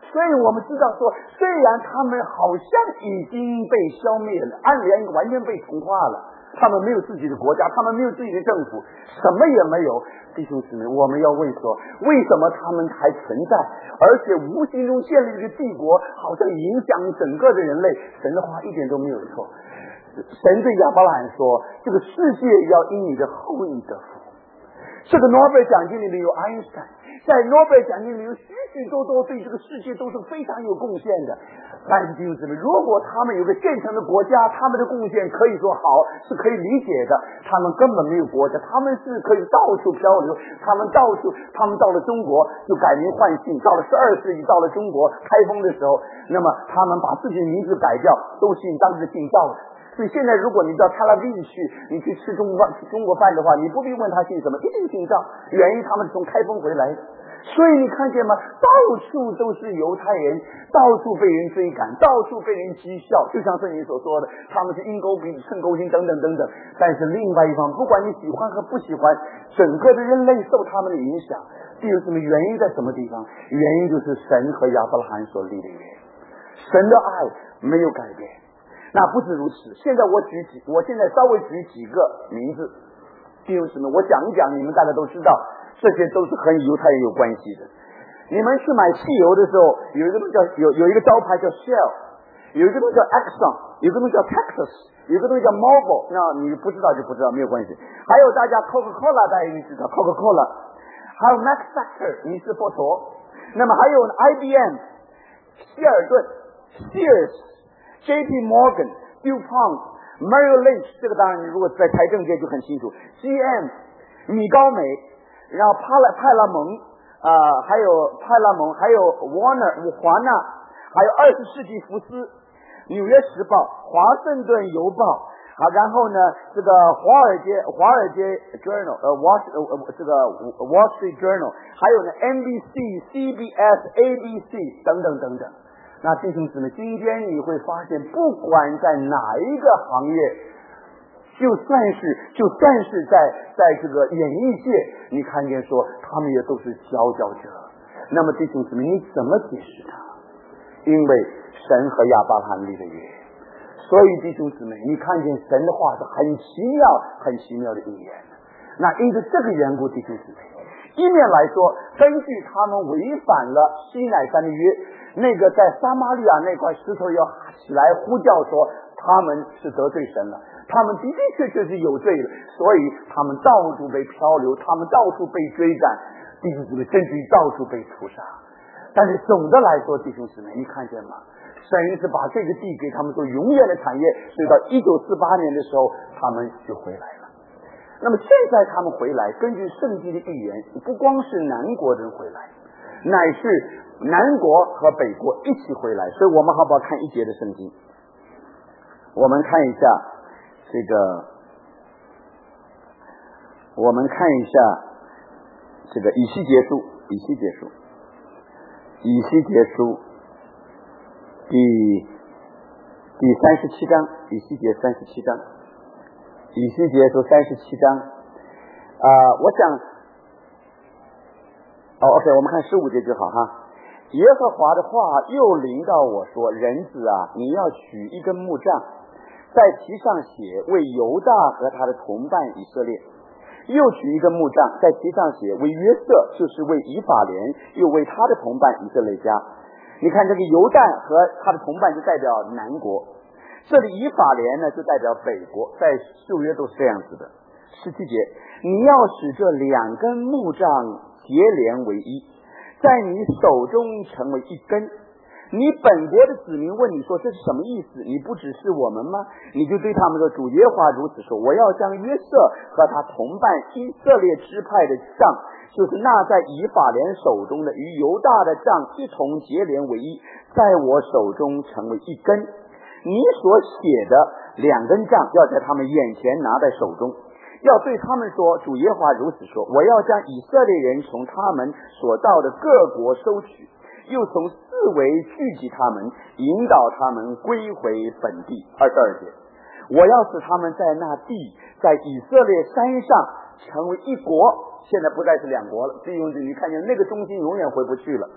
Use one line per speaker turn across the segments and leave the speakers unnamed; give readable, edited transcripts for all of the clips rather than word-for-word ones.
所以我们知道说，虽然他们好像已经被消灭了，按理完全被同化了，他们没有自己的国家，他们没有自己的政府，什么也没有。弟兄姊妹，我们要问说，为什么他们还存在，而且无形中建立一个帝国，好像影响整个的人类？神的话一点都没有错。神对亚伯拉罕说，这个世界要因你的后裔得福。这个诺贝尔奖金里面有爱因斯坦，在诺贝尔奖金里有许许多多对这个世界都是非常有贡献的。但是弟兄姊妹，如果他们有个建成的国家，他们的贡献可以说好，是可以理解的。他们根本没有国家，他们是可以到处漂流，他们到了中国就改名换姓，到了12世纪，到了中国开封的时候，那么他们把自己的名字改掉，都姓当时姓赵的。所以现在如果你到特拉维夫去，你去吃中国饭的话，你不必问他姓什么，一定姓赵，原因他们是从开封回来的。所以你看见吗？到处都是犹太人，到处被人追赶，到处被人讥笑，就像圣经所说的，他们是鹰钩鼻、秤钩心等等等等。但是另外一方，不管你喜欢和不喜欢，整个的人类受他们的影响。第二，什么原因在什么地方？原因就是神和亚伯拉罕所立的约，神的爱没有改变。那不止如此，现在我现在稍微举几个名字，弟兄姊妹，我讲一讲，你们大家都知道，这些都是和犹太人有关系的。你们去买汽油的时候，有一个招牌叫 Shell， 有一个东西叫 Exxon， 有一个东西叫 Texas， 有一个东西叫 Mobil。那你不知道就不知道，没有关系。还有大家 Coca-Cola， 大家一定知道 Coca-Cola， 还有 Max Factor， 你是佛陀。那么还有 IBM、希尔顿、Sears、JP Morgan、DuPont、Merrill Lynch， 这个当然你如果在财政界就很清楚。GM、米高美，然后派拉蒙，还有华纳，还有20世纪福斯、纽约时报、华盛顿邮报，然后呢，这个华尔街 Journal， 这个 Wall Street Journal， 还有呢 NBC、CBS、ABC 等等等等。那弟兄姊妹，今天你会发现，不管在哪一个行业，就算是在这个演艺界，你看见说他们也都是佼佼者。那么弟兄姊妹，你怎么解释他？因为神和亚伯拉罕立的约，所以弟兄姊妹，你看见神的话是很奇妙的应验。那因着这个缘故，弟兄姊妹，一面来说，根据他们违反了西乃山的约，那个在撒玛利亚那块石头要起来呼叫说他们是得罪神了，他们的确是有罪的，所以他们到处被漂流，他们到处被追赶，弟兄姊妹，甚至于到处被屠杀。但是总的来说，弟兄姊妹，你看见吗？神是把这个地给他们做永远的产业，所以到1948年的时候，他们就回来了。那么现在他们回来，根据圣经的预言，不光是南国人回来，乃是南国和北国一起回来。所以我们好不好看一节的圣经？我们看一下这个，我们看一下这个以西结书第37章，以西结37章，以西结书37章，我想OK， 我们看15节就好哈。耶和华的话又临到我说，人子啊，你要取一根木杖，在其上写为犹大和他的同伴以色列，又取一根木杖，在其上写为约瑟，就是为以法莲，又为他的同伴以色列家。你看这个犹大和他的同伴就代表南国，这里以法莲呢就代表北国，在旧约都是这样子的。17节，你要使这两根木杖结连为一，在你手中成为一根。你本国的子民问你说，这是什么意思？你不只是我们吗？你就对他们说，主耶和华如此说，我要将约瑟和他同伴以色列支派的杖，就是纳在以法莲手中的，与犹大的杖一同结连为一，在我手中成为一根。你所写的两根杖要在他们眼前拿在手中，要对他们说，主耶和华如此说，我要将以色列人从他们所到的各国收取，又从四围聚集他们，引导他们归回本地。22节，我要使他们在那地，在以色列山上成为一国，现在不再是两国了。弟兄姊妹，你看见那个中心永远回不去了。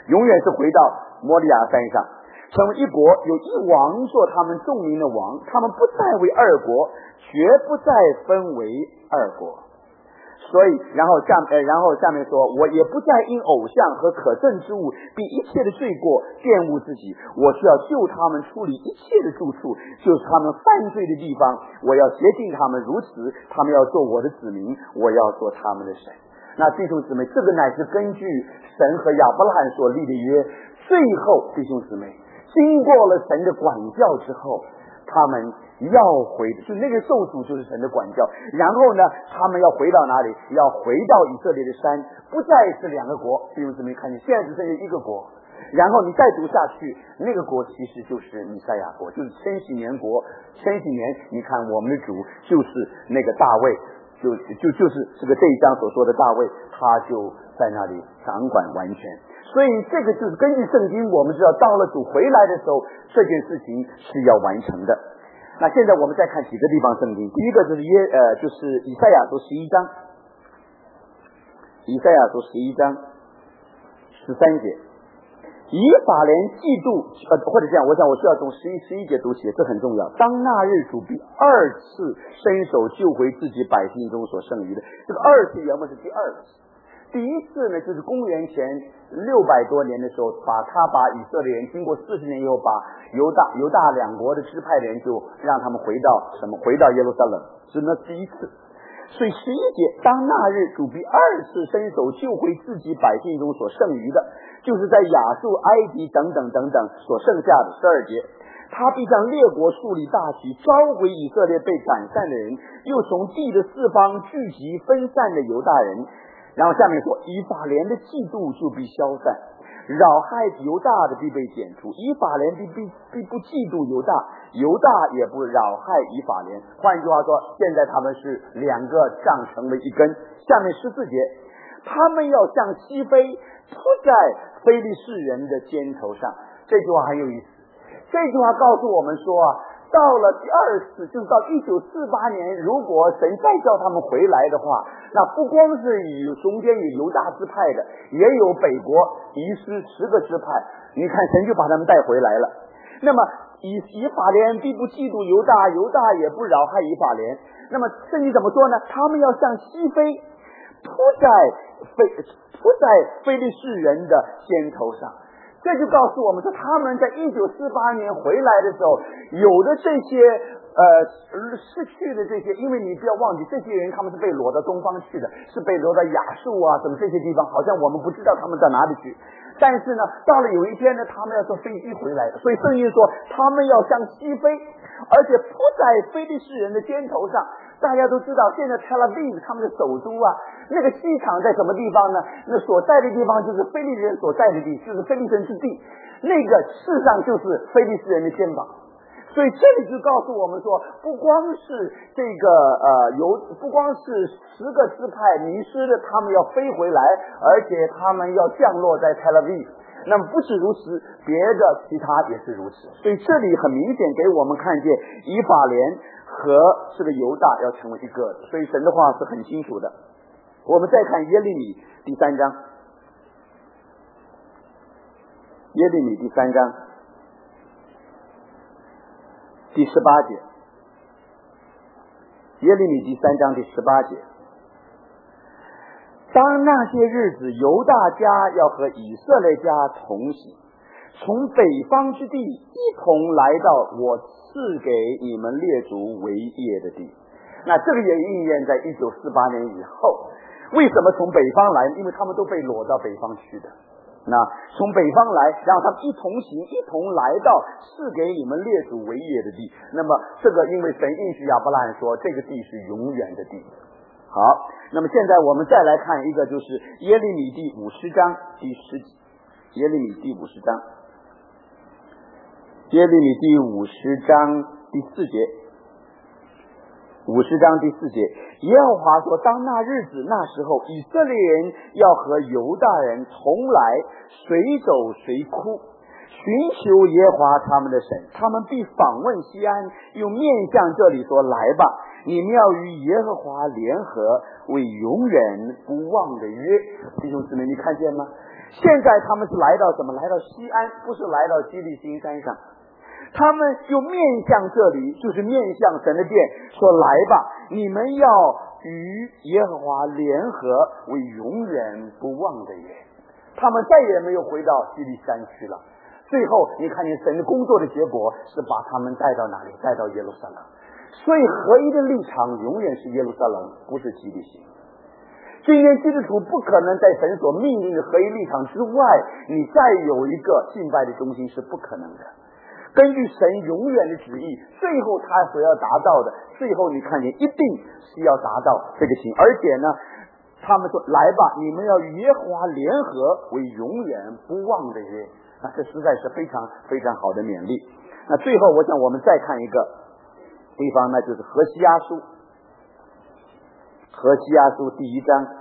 永远是回到摩利亚山上，成为一国，有一王做他们众民的王，他们不再为二国，绝不再分为二国。所以然后下面说，我也不再因偶像和可憎之物并一切的罪过玷污自己，我是要救他们出离一切的住处，就是他们犯罪的地方，我要洁净他们，如此他们要做我的子民，我要做他们的神。那弟兄姊妹，这个乃是根据神和亚伯拉罕所立的约，最后弟兄姊妹经过了神的管教之后，他们要回，就那个受主就是神的管教，然后呢他们要回到哪里？要回到以色列的山，不再是两个国。弟兄姊妹看见，现在只剩下一个国。然后你再读下去，那个国其实就是弥赛亚国，就是千禧年国。千禧年，你看我们的主就是那个大卫，就是这个这一章所说的大卫，他就在那里掌管完全。所以这个就是根据圣经，我们知道到了主回来的时候，这件事情是要完成的。那现在我们再看几个地方圣经，第一个就是就是以赛亚书11章，以赛亚书11章13节，以法莲嫉妒，或者这样，我想我需要从11节读起，这很重要。当那日主必二次伸手救回自己百姓中所剩余的，这个二次原文是第二次。第一次呢，就是公元前600多年的时候，把以色列人经过40年以后，把犹大两国的支派的人就让他们回到耶路撒冷，是那第一次。所以11节，当那日主必二次伸手救回自己百姓中所剩余的，就是在亚述、埃及等等所剩下的12节，他必向列国树立大旗，召回以色列被赶散的人，又从地的四方聚集分散的犹大人。然后下面说，以法莲的嫉妒就必消散，扰害犹大的必被剪除，以法莲必不嫉妒犹大，犹大也不扰害以法莲。换句话说，现在他们是两个杖成为一根。下面14节，他们要像西非扑在非利士人的肩头上。这句话很有意思，这句话告诉我们说到了第二次，就是到1948年，如果神再叫他们回来的话，那不光是中间有犹大支派的，也有北国遗失10个支派，你看神就把他们带回来了。那么以法莲必不嫉妒犹大，犹大也不扰害以法莲。那么圣经怎么说呢？他们要向西非扑在非利士人的肩头上。这就告诉我们说，他们在1948年回来的时候，有的这些失去的这些，因为你不要忘记，这些人他们是被掳到东方去的，是被掳到亚述什么这些地方，好像我们不知道他们到哪里去。但是呢，到了有一天呢，他们要坐飞机回来的，所以圣经说他们要向西飞，而且扑在非利士人的肩头上。大家都知道，现在 Tel Aviv 他们的首都那个机场在什么地方呢？那所在的地方就是非利士人所在的地，就是非利士人之地，那个事实上就是非利士人的肩膀。所以这里就告诉我们说，不光是这个不光是10个支派迷失的，他们要飞回来，而且他们要降落在 Tel Aviv。那么不止如此，别的其他也是如此。所以这里很明显给我们看见以法莲和这个犹大要成为一个，所以神的话是很清楚的。我们再看耶利米第3章，耶利米第3章第18节，耶利米第3章第18节，当那些日子，犹大家要和以色列家同行，从北方之地一同来到我赐给你们列祖为业的地。那这个也应验在1948年以后。为什么从北方来？因为他们都被掳到北方去的。那从北方来，然后他们一同行，一同来到赐给你们列祖为业的地。那么这个因为神应许亚伯拉罕说，这个地是永远的地。好，那么现在我们再来看一个，就是耶利米第50章第10节，耶利米第50章，耶利米第50章第4节，50章第4节，耶和华说，当那日子那时候，以色列人要和犹大人同来，随走随哭，寻求耶和华他们的神，他们必访问西安，又面向这里说，来吧，你们要与耶和华联合，为永远不忘的约。弟兄姊妹，你看见吗？ 现在他们是来到什么？来到西安，不是来到基利心山上。他们又面向这里，就是面向神的殿，说来吧，你们要与耶和华联合，为永远不忘的约。他们再也没有回到基利山去了。最后你看见神的工作的结果是把他们带到哪里？带到耶路撒冷。所以合一的立场永远是耶路撒冷，不是基利心。今天基督徒不可能在神所命令的合一立场之外，你再有一个敬拜的中心是不可能的。根据神永远的旨意，最后他所要达到的，最后你看见一定是要达到这个情。而且呢，他们说来吧，你们要与耶和华联合，为永远不忘的约。那这实在是非常非常好的勉励。那最后我想我们再看一个地方呢，就是何西阿书。何西阿书第一章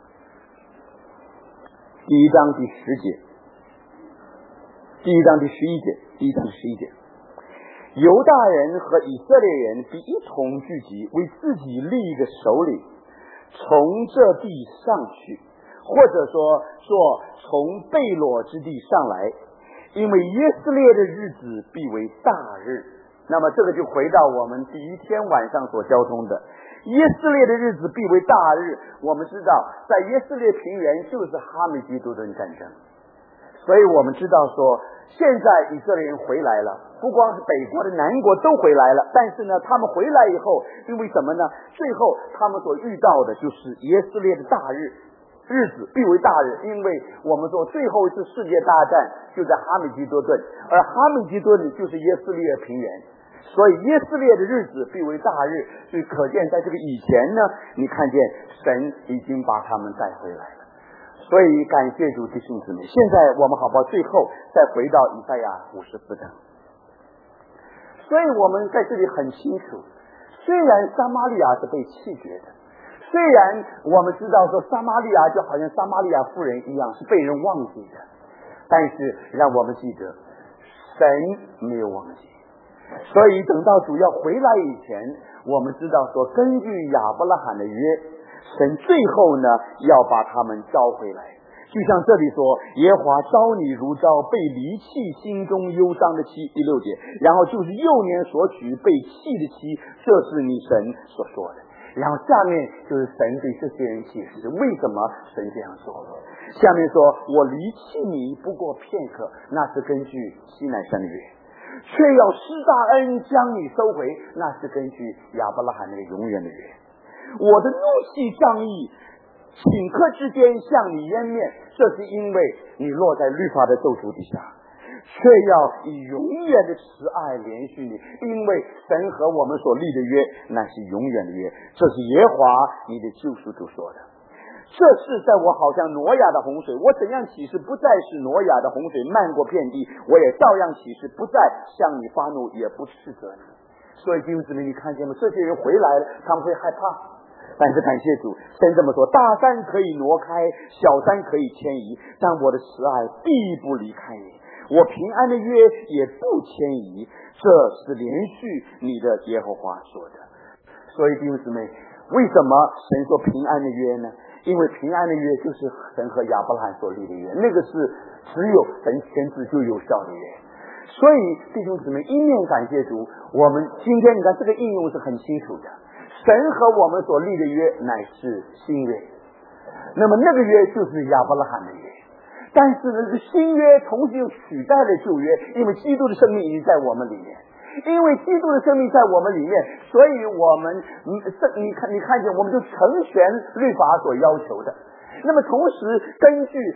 第10节，第一章第11节，犹大人和以色列人必一同聚集，为自己立一个首领，从这地上去，或者说从贝罗之地上来，因为耶斯列的日子必为大日。那么这个就回到我们第一天晚上所交通的耶斯列的日子必为大日。我们知道在耶斯列平原就是哈米基多顿战争，所以我们知道说现在以色列人回来了，不光是北国的南国都回来了，但是呢他们回来以后，因为什么呢？最后他们所遇到的就是耶斯列的大日子必为大日。因为我们说最后一次世界大战就在哈米基多顿，而哈米基多顿就是耶斯列平原，所以耶斯列的日子必为大日。所以可见在这个以前呢，你看见神已经把他们带回来了。所以感谢主弟兄姊妹，现在我们好不好最后再回到以赛亚54章。所以我们在这里很清楚，虽然撒玛利亚是被弃绝的，虽然我们知道说撒玛利亚就好像撒玛利亚妇人一样是被人忘记的，但是让我们记得神没有忘记。所以等到主要回来以前，我们知道说根据亚伯拉罕的约，神最后呢要把他们招回来。就像这里说，耶和华招你如招被离弃心中忧伤的妻，第6节，然后就是幼年所娶被弃的妻，这是你神所说的。然后下面就是神对这些人解释为什么神这样说。下面说我离弃你不过片刻，那是根据西乃山的约，却要施大恩将你收回，那是根据亚伯拉罕那个永远的约。我的怒气仗义顷刻之间向你湮灭，这是因为你落在律法的咒诅底下，却要以永远的慈爱连续你，因为神和我们所立的约那是永远的约，这是耶和华你的救赎主说的。这是在我好像挪亚的洪水，我怎样启示不再是挪亚的洪水漫过遍地，我也照样启示不再向你发怒，也不斥责你。所以弟兄姊妹，你看见吗？这些人回来了，他们会害怕，但是感谢主，神这么说，大山可以挪开，小山可以迁移，但我的慈爱必不离开你，我平安的约也不迁移，这是连续你的耶和华说的。所以弟兄姊妹，为什么神说平安的约呢？因为平安的约就是神和亚伯拉罕所立的约，那个是只有神签字就有效的约。所以弟兄姊妹，一面感谢主，我们今天你看这个应用是很清楚的，神和我们所立的约乃是新约，那么那个约就是亚伯拉罕的约，但是呢，新约同时又取代了旧约，因为基督的生命已经在我们里面，因为基督的生命在我们里面，所以我们你看见我们就成全律法所要求的。那么同时根据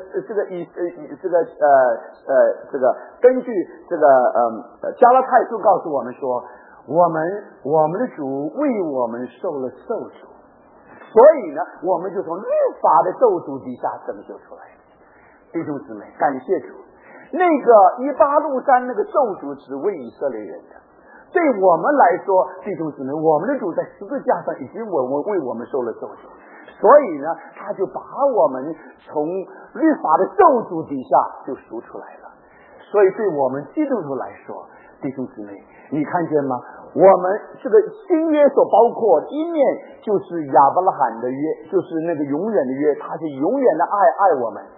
根据加拉太书告诉我们说，我们的主为我们受了咒诅，所以呢我们就从律法的咒诅底下拯救出来。弟兄姊妹，感谢主，那个以巴路山那个咒诅只为以色列人的，对我们来说，弟兄姊妹，我们的主在十字架上已经为我们受了咒诅，所以呢他就把我们从律法的咒诅底下就赎出来了。所以对我们基督徒来说，弟兄姊妹，你看见吗？我们这个新约所包括的一面就是亚伯拉罕的约，就是那个永远的约，他是永远的爱我们。